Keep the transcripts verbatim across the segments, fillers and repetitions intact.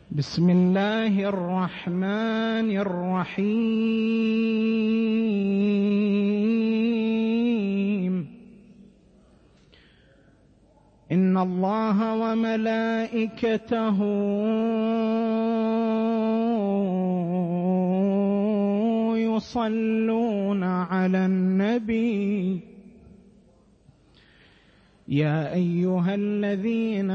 بسم الله الرحمن الرحيم. إن الله وملائكته يصلون على النبي يا أيها الذين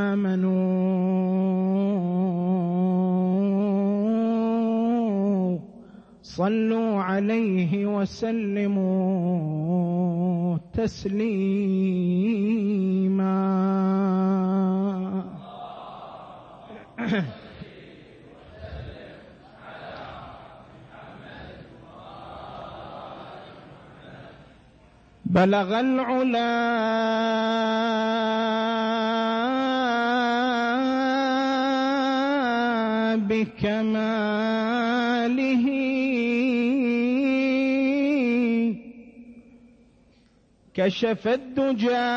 آمنوا صلوا عليه وسلموا تسليما. بلغ العلا بكماله كشف الدجى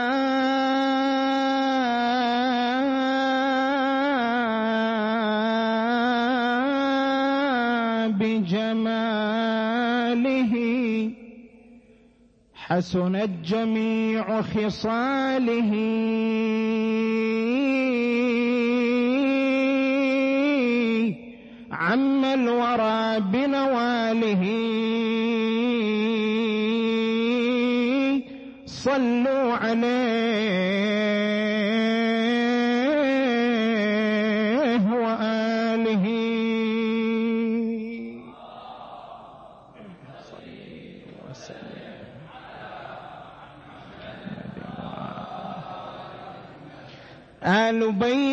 بجماله حسنت جميع خصاله عم الورى بنواله صلوا عليه وآله. آل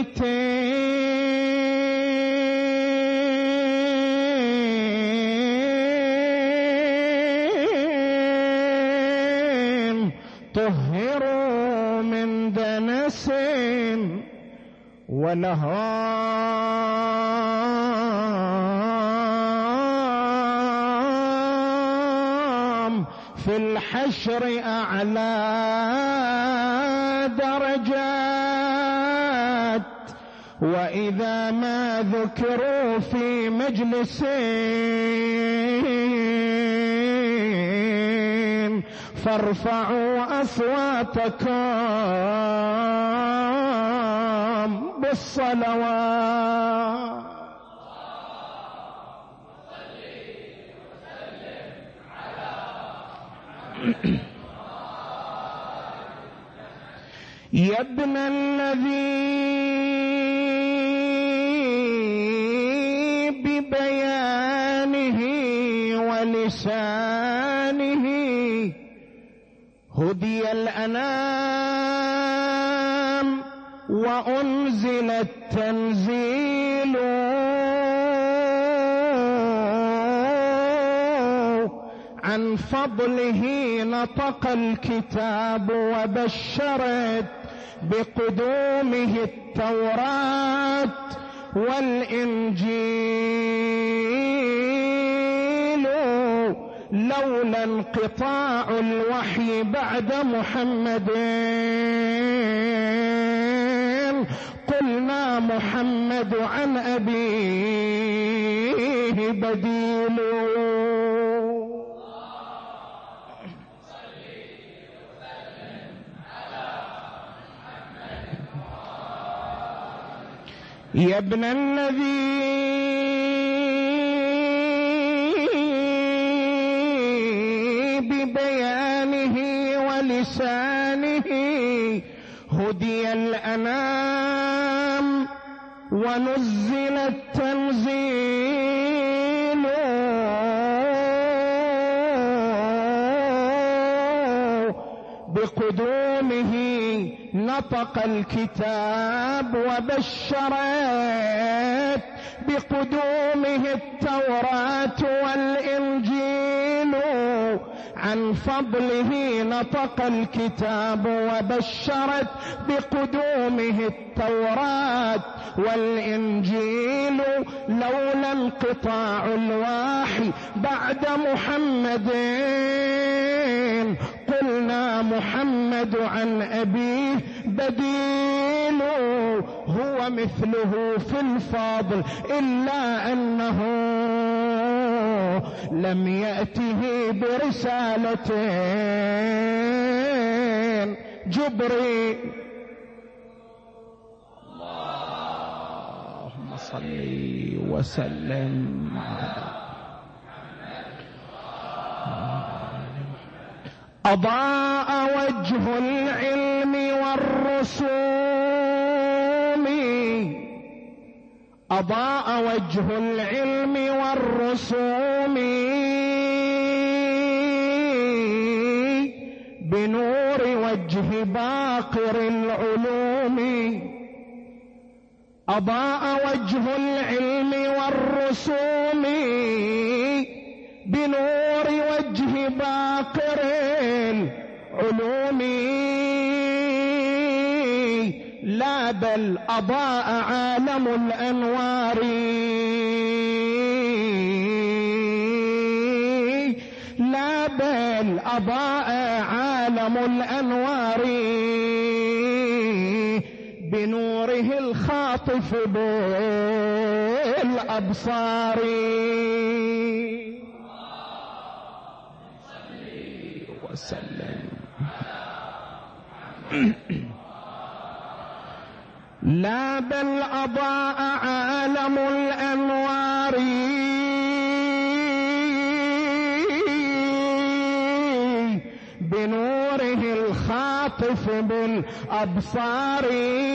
بيتهم طهروا من دنس ولهم في الحشر أعلى درجات، وإذا ما ذكروا في مجلس فارفعوا أصواتكم بالصلوات. يا ابن الذي ببيانه ولسانه هدي الأنام وأنزل التنزيل عن فضله نطق الكتاب وبشرت بقدومه التوراة والإنجيل لولا انقطاع الوحي بعد محمد قلنا محمد عن أبيه بديل. يا ابن الذي ببيانه ولسانه هدي الأنام ونزل التنزيل بقدومه نطق الكتاب وبشرت بقدومه التوراة والإنجيل عن فضله نطق الكتاب وبشرت بقدومه التوراة والإنجيل لولا انقطاع الوحي بعد محمد قلنا محمد عن أبيه بديل هو ومثله في الفضل، إلا أنه لم يأته برسالة جبريل. اللهم صل وسلم على أضاء وجه العلم والرسوم، أضاء وجه العلم والرسوم بنور وجه باقر العلوم. أضاء وجه العلم والرسوم بنور وجه باقر العلوم، لا بل أضاء عالم الأنوار، لا بل أضاء عالم الأنوار بنوره الخاطف بالأبصار. وسلم لا بل أضاء عالم الأنوار بنوره الخاطف بالأبصار،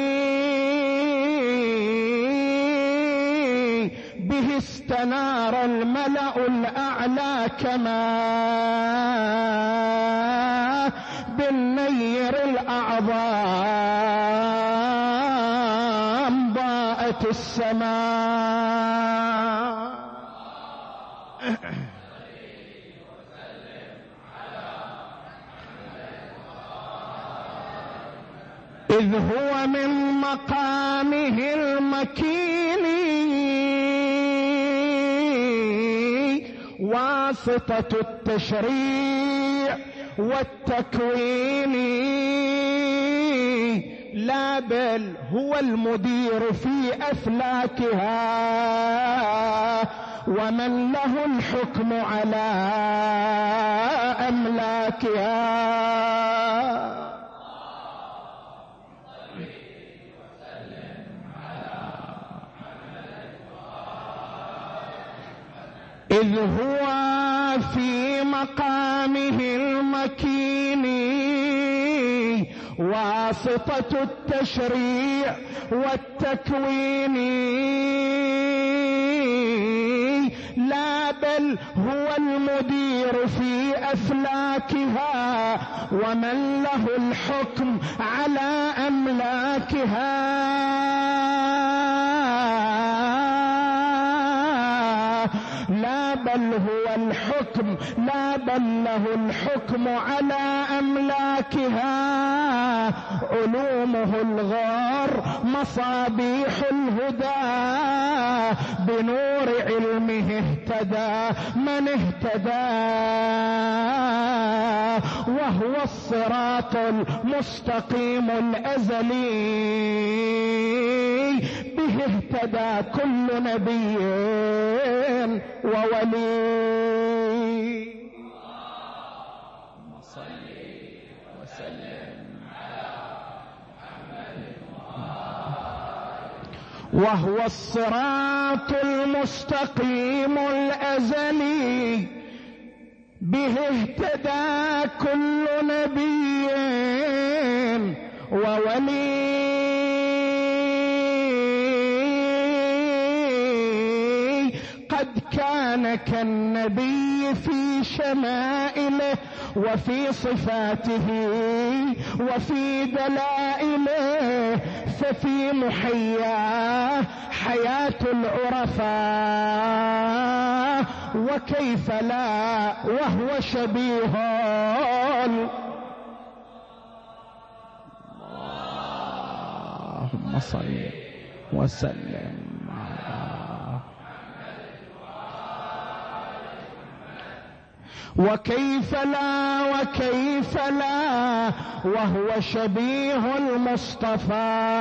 به استنار الملأ الأعلى كما بالنير الأعظم ضاءت السماء. إذ هو من مقامه المكين واسطة التشريع والتكوين، لا بل هو المدير في أفلاكها ومن له الحكم على أملاكها. إذ هو في مقامه المكين واسطة التشريع والتكوين، لا بل هو المدير في أفلاكها ومن له الحكم على أملاكها، لا بل هو الحكم لا بل له الحكم على أملاكها. علومه الغار مصابيح الهدى بنور علمه اهتدى من اهتدى، وهو الصراط المستقيم الأزلي به اهتدى كل نبي وولي. اللهم صل وسلم على محمد. وهو الصراط المستقيم الأزلي به اهتدى كل نبي وولي، قد كان كالنبي في شمائله وفي صفاته وفي دلائله، ففي محياه حياة العرفاء وكيف لا وهو شبيه. اللهم صل وسلم على وكيف لا وكيف لا وهو شبيه المصطفى،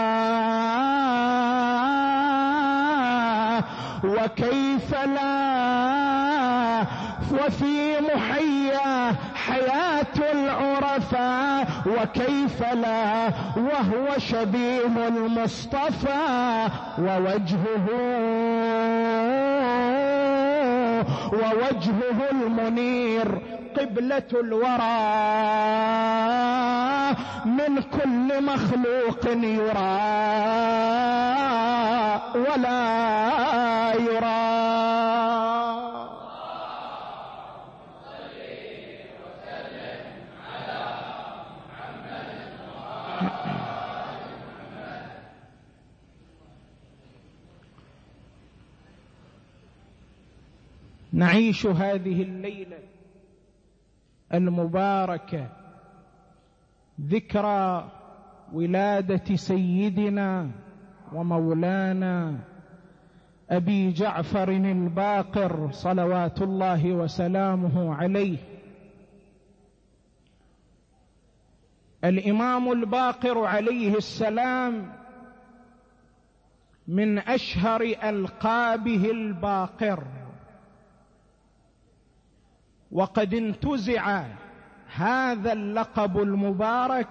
وكيف لا وفي محياه حياة العرفاء، وكيف لا وهو شبيه المصطفى، ووجهه ووجهه المنير قبلة الورى من كل مخلوق يرى ولا يرى. نعيش هذه الليلة المباركة ذكرى ولادة سيدنا ومولانا أبي جعفر الباقر صلوات الله وسلامه عليه. الإمام الباقر عليه السلام من أشهر ألقابه الباقر، وقد انتزع هذا اللقب المبارك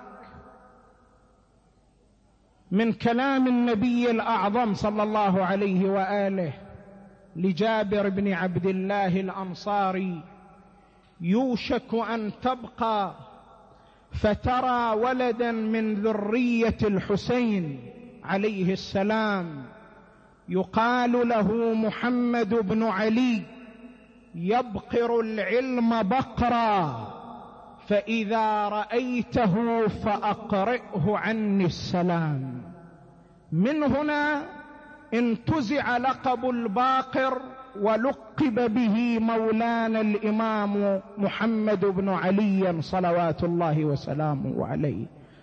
من كلام النبي الأعظم صلى الله عليه وآله لجابر بن عبد الله الأنصاري: يوشك أن تبقى فترى ولدا من ذرية الحسين عليه السلام يقال له محمد بن علي، يبقر العلم بقرا، فإذا رأيته فأقرئه عني السلام. من هنا انتزع لقب الباقر ولقب به مولانا الإمام محمد بن علي صلوات الله وسلامه عليه.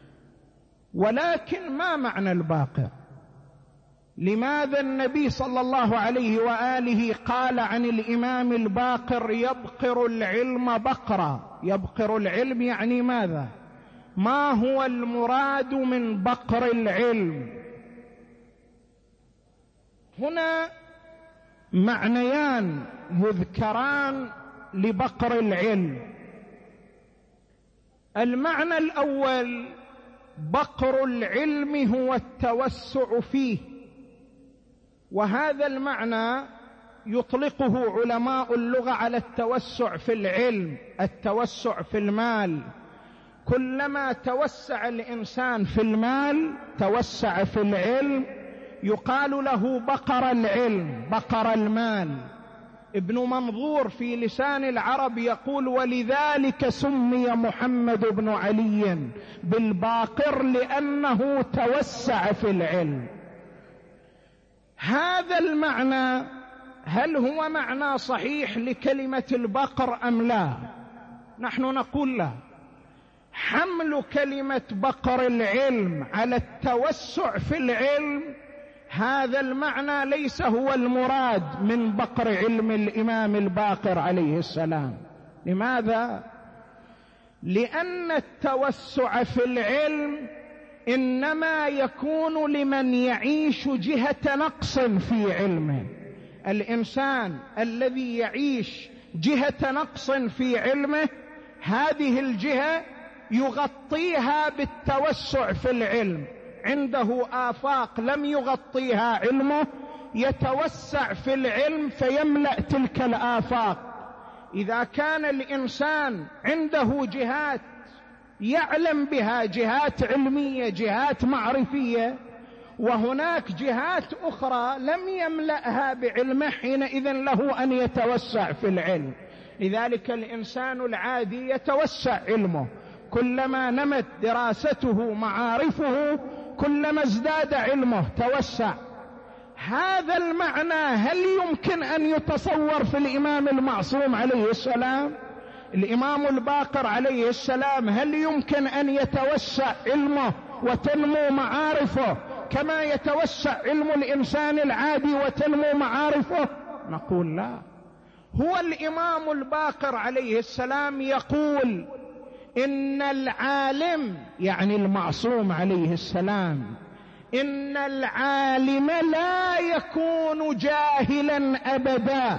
ولكن ما معنى الباقر؟ لماذا النبي صلى الله عليه وآله قال عن الإمام الباقر يبقر العلم بقرا؟ يبقر العلم يعني ماذا؟ ما هو المراد من بقر العلم؟ هنا معنيان يذكران لبقر العلم. المعنى الأول: بقر العلم هو التوسع فيه، وهذا المعنى يطلقه علماء اللغة على التوسع في العلم، التوسع في المال. كلما توسع الإنسان في المال توسع في العلم، يقال له بقر العلم، بقر المال. ابن منظور في لسان العرب يقول: ولذلك سمي محمد بن علي بالباقر لأنه توسع في العلم. هذا المعنى هل هو معنى صحيح لكلمة البقر أم لا؟ نحن نقول لا. حمل كلمة بقر العلم على التوسع في العلم، هذا المعنى ليس هو المراد من بقر علم الإمام الباقر عليه السلام. لماذا؟ لأن التوسع في العلم إنما يكون لمن يعيش جهة نقص في علمه. الإنسان الذي يعيش جهة نقص في علمه هذه الجهة يغطيها بالتوسع في العلم. عنده آفاق لم يغطيها علمه، يتوسع في العلم فيملأ تلك الآفاق. إذا كان الإنسان عنده جهات يعلم بها، جهات علمية، جهات معرفية، وهناك جهات أخرى لم يملأها بعلمه، حينئذ له أن يتوسع في العلم. لذلك الإنسان العادي يتوسع علمه، كلما نمت دراسته معارفه كلما ازداد علمه توسع. هذا المعنى هل يمكن أن يتصور في الإمام المعصوم عليه السلام؟ الإمام الباقر عليه السلام هل يمكن أن يتوسع علمه وتنمو معارفه كما يتوسع علم الإنسان العادي وتنمو معارفه؟ نقول لا. هو الإمام الباقر عليه السلام يقول إن العالم، يعني المعصوم عليه السلام، إن العالم لا يكون جاهلا أبدا،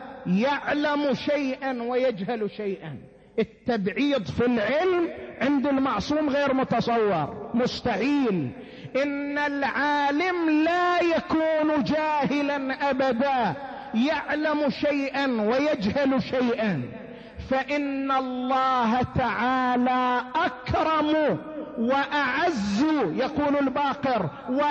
يعلم شيئا ويجهل شيئا. التبعيض في العلم عند المعصوم غير متصور، مستحيل. إن العالم لا يكون جاهلا أبدا، يعلم شيئا ويجهل شيئا، فإن الله تعالى أكرم وأعز، يقول الباقر،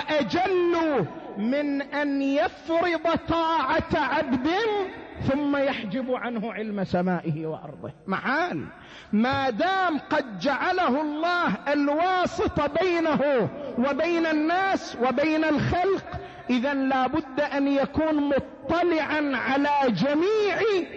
وأجل من أن يفرض طاعة عبد ثم يحجب عنه علم سمائه وأرضه. محال، ما دام قد جعله الله الواسطة بينه وبين الناس وبين الخلق، إذن لا بد أن يكون مطلعا على جميع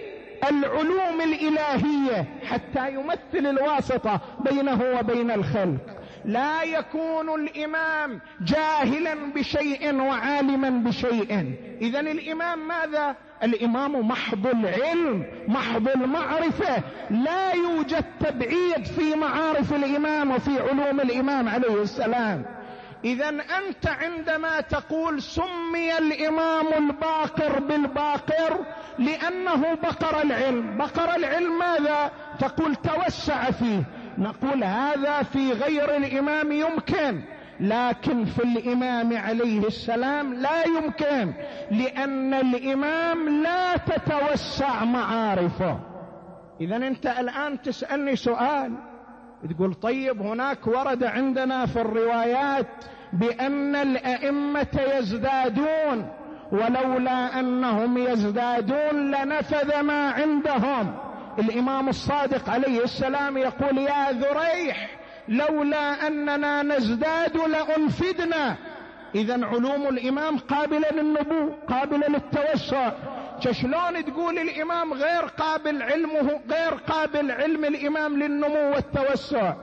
العلوم الإلهية حتى يمثل الواسطة بينه وبين الخلق. لا يكون الإمام جاهلا بشيء وعالما بشيء. إذن الإمام ماذا؟ الإمام محض العلم، محض المعرفة، لا يوجد تبعيض في معارف الإمام وفي علوم الإمام عليه السلام. إذن أنت عندما تقول سمي الإمام الباقر بالباقر لأنه بقر العلم، بقر العلم ماذا؟ تقول توسع فيه. نقول هذا في غير الإمام يمكن، لكن في الإمام عليه السلام لا يمكن، لأن الإمام لا تتوسع معارفه. إذن أنت الآن تسألني سؤال، تقول طيب هناك ورد عندنا في الروايات بأن الأئمة يزدادون، ولولا أنهم يزدادون لنفذ ما عندهم. الإمام الصادق عليه السلام يقول يا ذريح لولا أننا نزداد لأنفدنا. إذن علوم الإمام قابلة للنبوة، قابلة للتوسع. شلون تقول الإمام غير قابل علمه، غير قابل علم الإمام للنمو والتوسع؟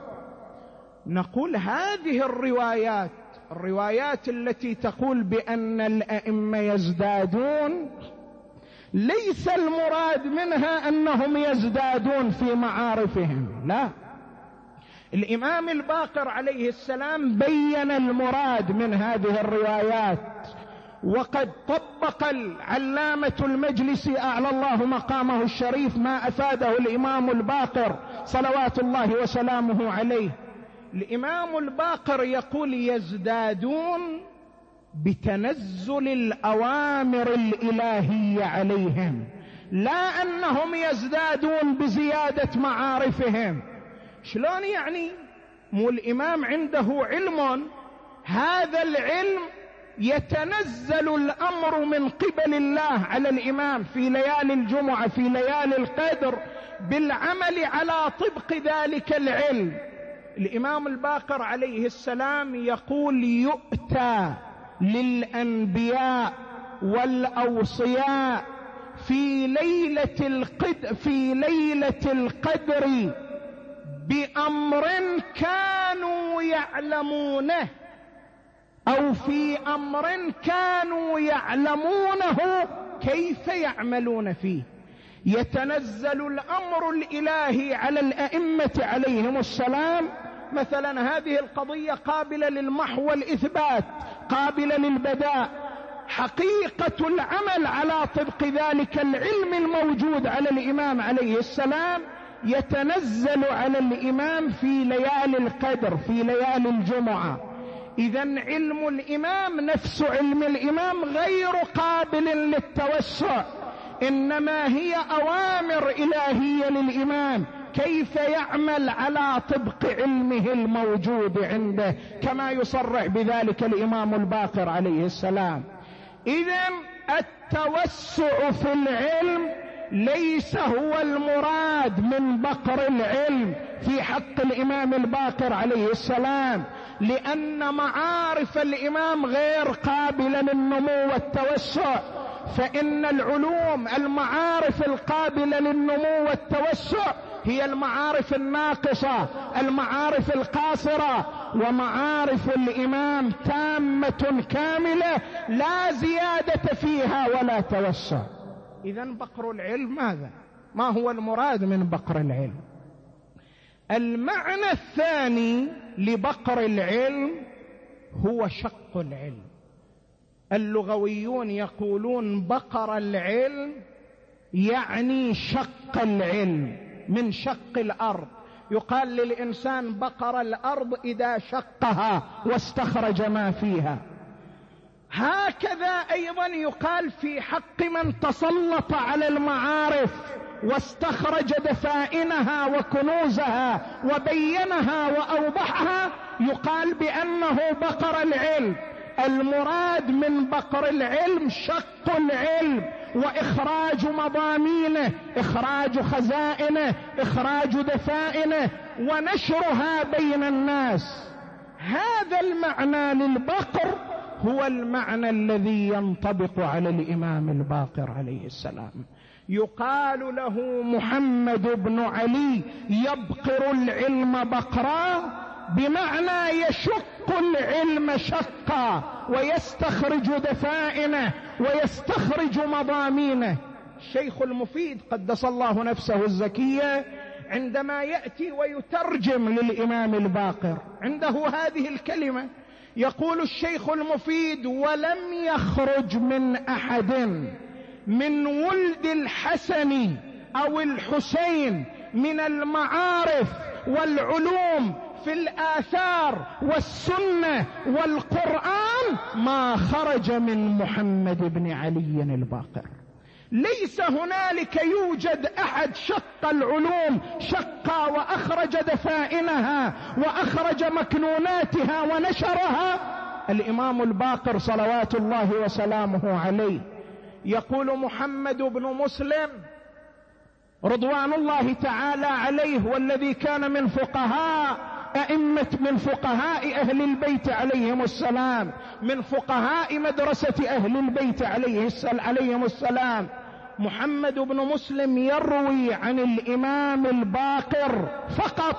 نقول هذه الروايات، الروايات التي تقول بأن الأئمة يزدادون، ليس المراد منها أنهم يزدادون في معارفهم، لا. الإمام الباقر عليه السلام بين المراد من هذه الروايات، وقد طبق العلامة المجلسي أعلى الله مقامه الشريف ما أفاده الإمام الباقر صلوات الله وسلامه عليه. الإمام الباقر يقول يزدادون بتنزل الأوامر الإلهية عليهم، لا أنهم يزدادون بزيادة معارفهم. شلون يعني؟ مو الإمام عنده علم، هذا العلم يتنزل الأمر من قبل الله على الإمام في ليالي الجمعة، في ليالي القدر، بالعمل على طبق ذلك العلم. الإمام الباقر عليه السلام يقول يؤتى للأنبياء والأوصياء في ليلة القدر في ليلة القدر بأمر كانوا يعلمونه، أو في أمر كانوا يعلمونه كيف يعملون فيه. يتنزل الأمر الإلهي على الأئمة عليهم السلام، مثلا هذه القضية قابلة للمحو والإثبات، قابلة للبداء، حقيقة العمل على طبق ذلك العلم الموجود على الإمام عليه السلام يتنزل على الإمام في ليالي القدر، في ليالي الجمعة. إذن علم الإمام نفس علم الإمام غير قابل للتوسع، إنما هي أوامر إلهية للإمام كيف يعمل على طبق علمه الموجود عنده، كما يصرح بذلك الإمام الباقر عليه السلام. إذن التوسع في العلم ليس هو المراد من بقر العلم في حق الإمام الباقر عليه السلام، لأن معارف الإمام غير قابلة للنمو والتوسع. فإن العلوم المعارف القابلة للنمو والتوسع هي المعارف الناقصة، المعارف القاصرة، ومعارف الإمام تامة كاملة لا زيادة فيها ولا توسع. إذن بقر العلم ماذا؟ ما هو المراد من بقر العلم؟ المعنى الثاني لبقر العلم هو شق العلم. اللغويون يقولون بقر العلم يعني شق العلم، من شق الأرض. يقال للإنسان بقر الأرض إذا شقها واستخرج ما فيها. هكذا أيضا يقال في حق من تسلط على المعارف واستخرج دفائنها وكنوزها وبينها وأوضحها، يقال بأنه بقر العلم. المراد من بقر العلم شق العلم وإخراج مضامينه، إخراج خزائنه، إخراج دفائنه، ونشرها بين الناس. هذا المعنى للبقر هو المعنى الذي ينطبق على الإمام الباقر عليه السلام. يقال له محمد بن علي يبقر العلم بقرا، بمعنى يشق العلم شقا ويستخرج دفائنه ويستخرج مضامينه. الشيخ المفيد قدس الله نفسه الزكية عندما يأتي ويترجم للإمام الباقر عنده هذه الكلمة، يقول الشيخ المفيد: ولم يخرج من أحد من ولد الحسن أو الحسين من المعارف والعلوم في الآثار والسنة والقرآن ما خرج من محمد بن علي الباقر. ليس هنالك يوجد أحد شق العلوم شقا وأخرج دفائنها وأخرج مكنوناتها ونشرها الإمام الباقر صلوات الله وسلامه عليه. يقول محمد بن مسلم رضوان الله تعالى عليه، والذي كان من فقهاء أئمة من فقهاء أهل البيت عليهم السلام، من فقهاء مدرسة أهل البيت عليهم السلام، محمد بن مسلم يروي عن الإمام الباقر فقط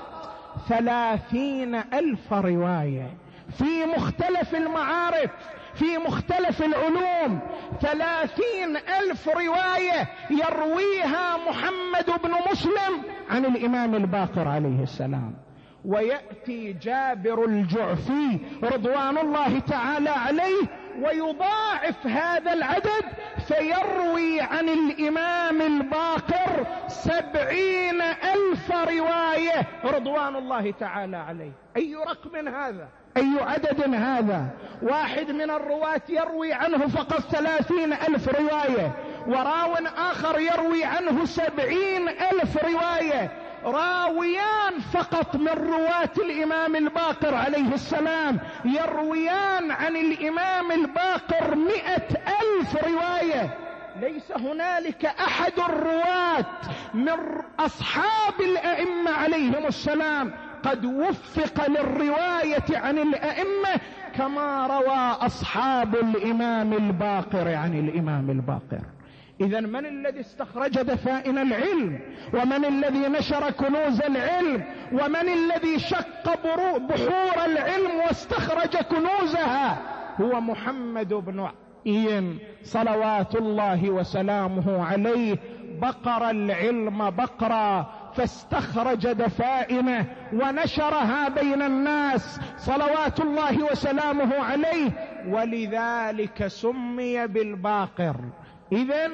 ثلاثين ألف رواية في مختلف المعارف في مختلف العلوم. ثلاثين ألف رواية يرويها محمد بن مسلم عن الإمام الباقر عليه السلام. ويأتي جابر الجعفي رضوان الله تعالى عليه ويضاعف هذا العدد فيروي عن الإمام الباقر سبعين ألف رواية رضوان الله تعالى عليه. أي رقم هذا؟ أي عدد هذا؟ واحد من الرواة يروي عنه فقط ثلاثين ألف رواية، وراو آخر يروي عنه سبعين ألف رواية. راويان فقط من رواة الإمام الباقر عليه السلام يرويان عن الإمام الباقر مئة ألف رواية. ليس هنالك أحد الرواة من أصحاب الأئمة عليهم السلام قد وفق للرواية عن الأئمة كما روى أصحاب الإمام الباقر عن الإمام الباقر. إذن من الذي استخرج دفائن العلم؟ ومن الذي نشر كنوز العلم؟ ومن الذي شق بحور العلم واستخرج كنوزها؟ هو محمد بن علي صلوات الله وسلامه عليه. بقر العلم بقرا فاستخرج دفائنه ونشرها بين الناس صلوات الله وسلامه عليه، ولذلك سمي بالباقر. إذن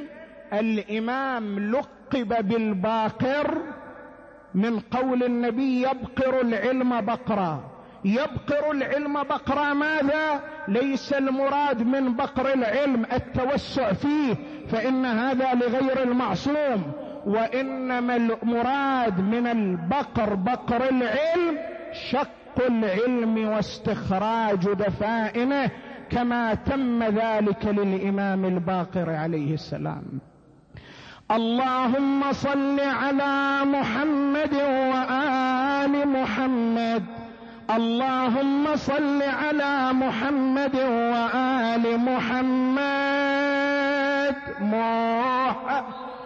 الإمام لقب بالباقر من قول النبي يبقر العلم بقرا. يبقر العلم بقرا ماذا؟ ليس المراد من بقر العلم التوسع فيه، فإن هذا لغير المعصوم، وإنما المراد من البقر بقر العلم شق العلم واستخراج دفائنه كما تم ذلك للإمام الباقر عليه السلام. اللهم صل على محمد وآل محمد. اللهم صل على محمد وآل محمد. محمد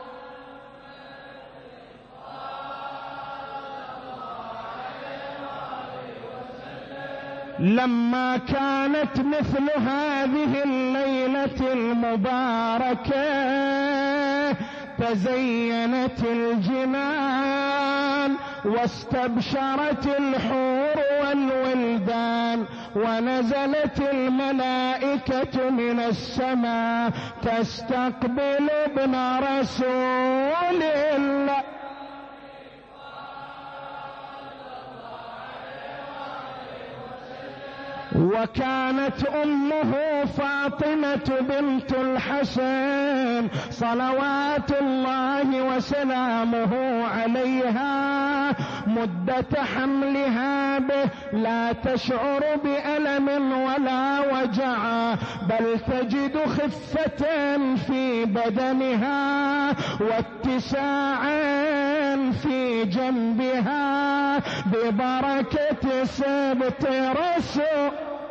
لما كانت مثل هذه الليلة المباركة تزينت الجنان واستبشرت الحور والولدان ونزلت الملائكة من السماء تستقبل ابن رسول الله. وكانت أمه فاطمة بنت الحسن صلوات الله وسلامه عليها مدة حملها به لا تشعر بألم ولا وجع، بل تجد خفة في بدنها واتساعا في جنبها ببركة سبط رسول.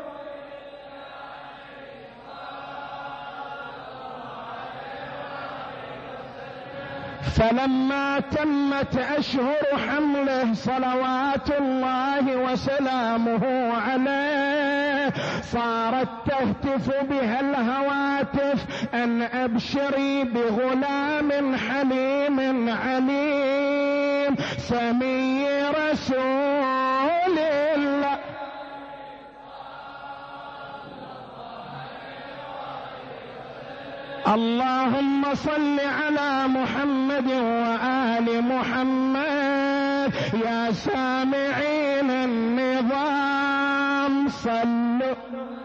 فلما تمت أشهر حمله صلوات الله وسلامه عليه صارت تهتف بها الهواتف أن أبشري بغلام حليم عليم سمي رسول الله. اللهم صل على محمد وآل محمد. يا سامعين النظام صلوا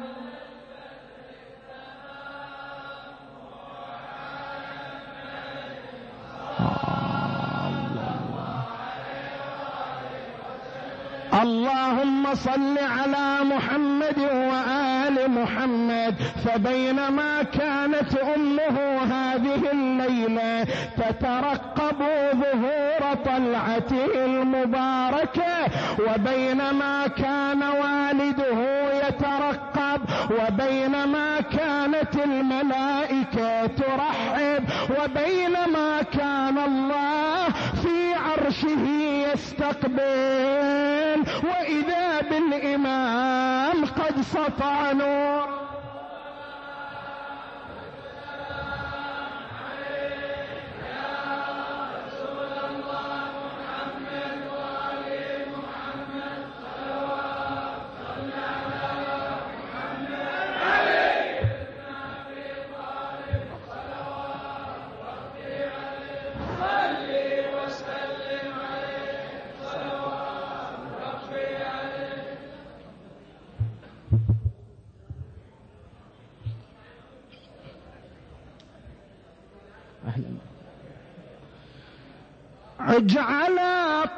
اللهم صل على محمد وآل محمد. فبينما كانت أمه هذه الليلة تترقب ظهور طلعته المباركة، وبينما كان والده يترقب، وبينما كانت الملائكة ترحب، وبينما كان الله في عرشه يستقبل، وإذا بالإمام قد سطع نور. اجعل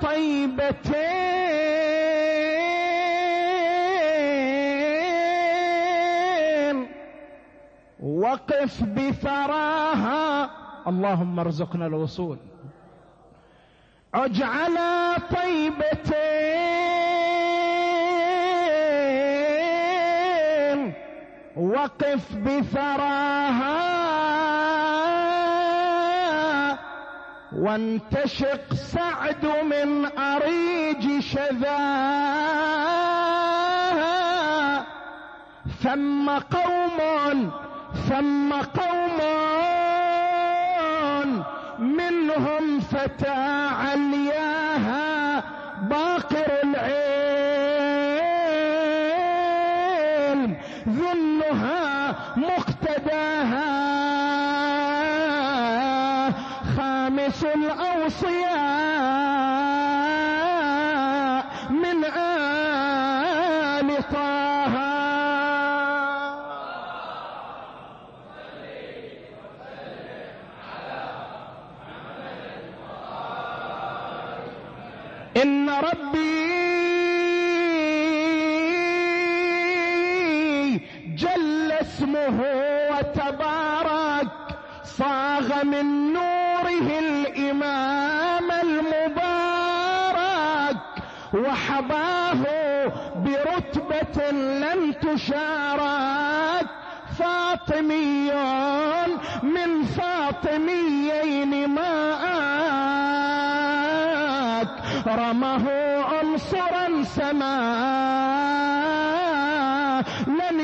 طيبتين وقف بثراها. اللهم ارزقنا الوصول. اجعل طيبتين وقف بثراها وانتشق سعد من أريج شذاها. ثم قوم ثم قوم منهم فتى علياها باقر العلم ذنها مقتداها خامس الأوصياء من آل طه. إن ربي جل اسمه وتبارك صاغ من نوره الإمام المبارك وحباه برتبة لم تشارك. فاطمي من فاطميين ماءك رمه عنصرا سماء لن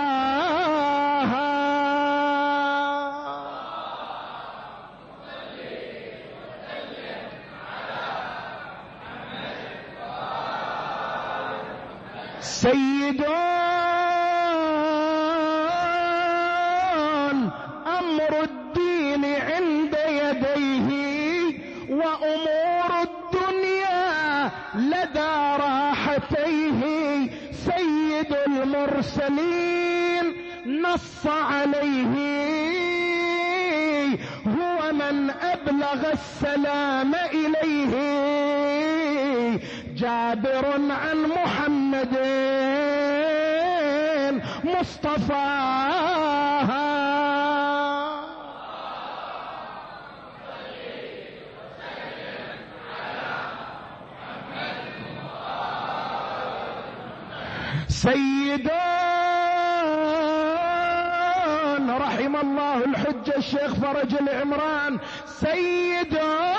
يضاهى. سيد أمر الدين عند يديه وأمور الدنيا لدى راحتيه. سيد المرسلين نص عليه هو من أبلغ السلام إليه. جابر عن محمد مصطفى سيد رحم الله الحجة الشيخ فرج العمران. سيد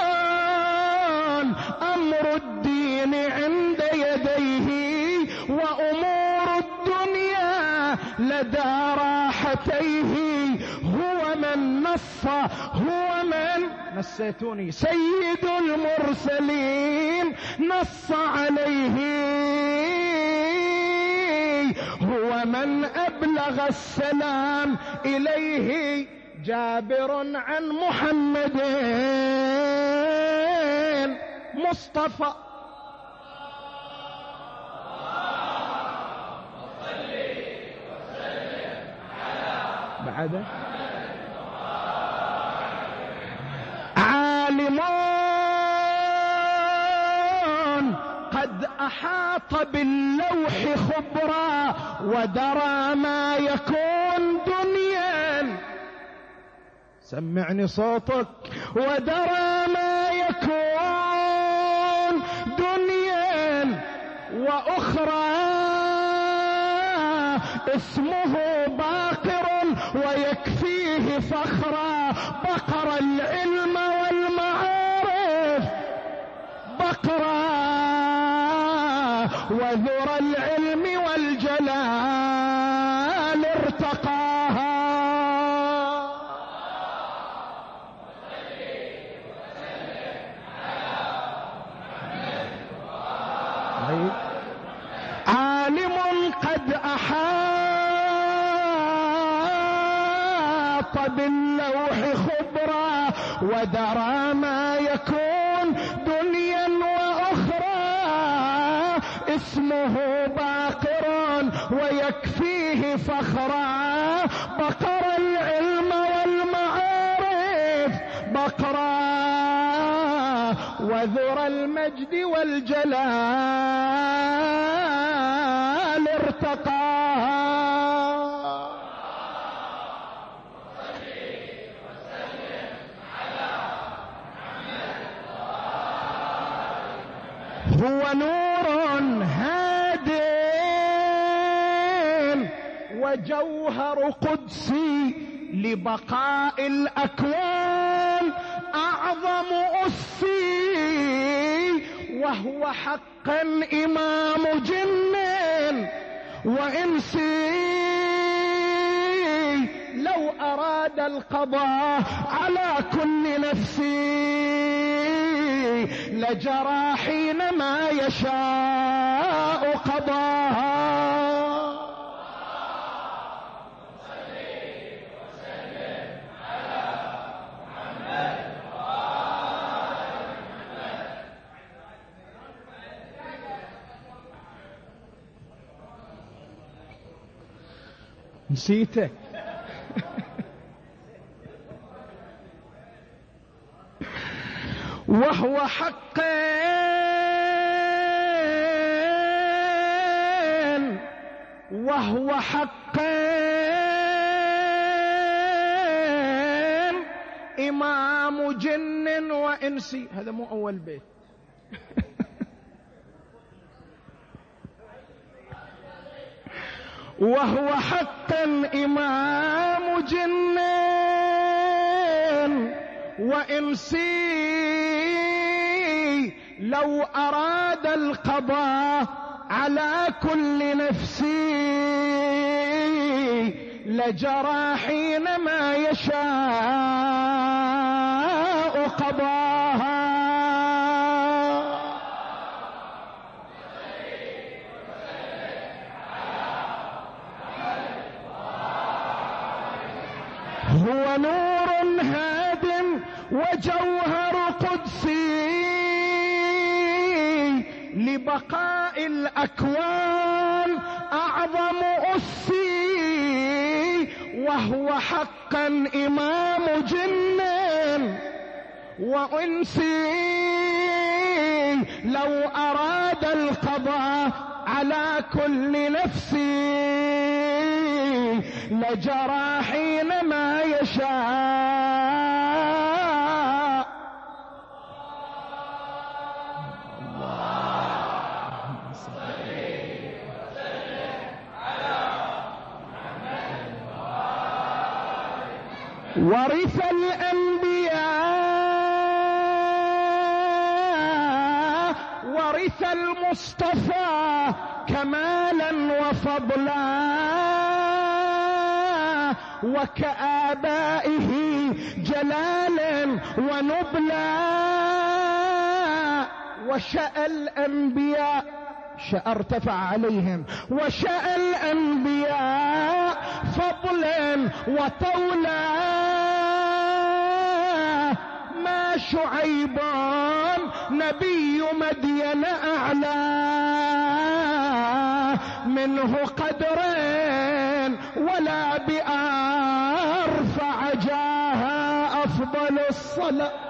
أمر الدين عند يديه وأمور الدنيا لدى راحتيه. هو من نص هو من نسيتوني سيد المرسلين نص عليه هو من أبلغ السلام إليه. جابر عن محمد مصطفى بعده عالمون قد أحاط باللوح خبرا ودرى ما يكون دنيا. سمعني صوتك. ودرى ما يكون دنيا وأخرى اسمه باقر ويكفيه فخرا. بقر العلم والمعارف بقرا وذر العلم والجلال ارتقاها. عالم قد أحاط باللوح خبرا ودرى ما يكون دنيا وأخرى اسمه باقر ويكفيه فخرا. بقر العلم والمعارف بقرا وذر المجد والجلال ارتقاها. هو نور هاد وجوهر قدسي لبقاء الأكوان أعظم أسي. وهو حقا إمام جن وإنسي. لو أراد القضاء على كل نفسي لجرى حينما يشاء قضاها. نسيته. وهو حقين وهو حقين إمام جن وإنسي. هذا مو أول بيت. وهو حقا إمام جن وإنسي. لو أراد القضاء على كل نفسي لجرى حينما يشاء قضاها. هاد وجوهر قدسي لبقاء الأكوان أعظم أسي، وهو حقا إمام جن وإنسي. لو أراد القضاء على كل نفس لجرى حينما يشاء. اللهم صل وسلم على محمد. ورث الأنبياء ورث المصطفى كمالا وفضلا، وكآبائه جلالا ونبلا. وشأ الأنبياء شأ ارتفع عليهم، وشأ الأنبياء فضلا وطولا. ما شعيب نبي مدين أعلى منه قدرا، ولا بأرفع جاها أفضل الصلاة.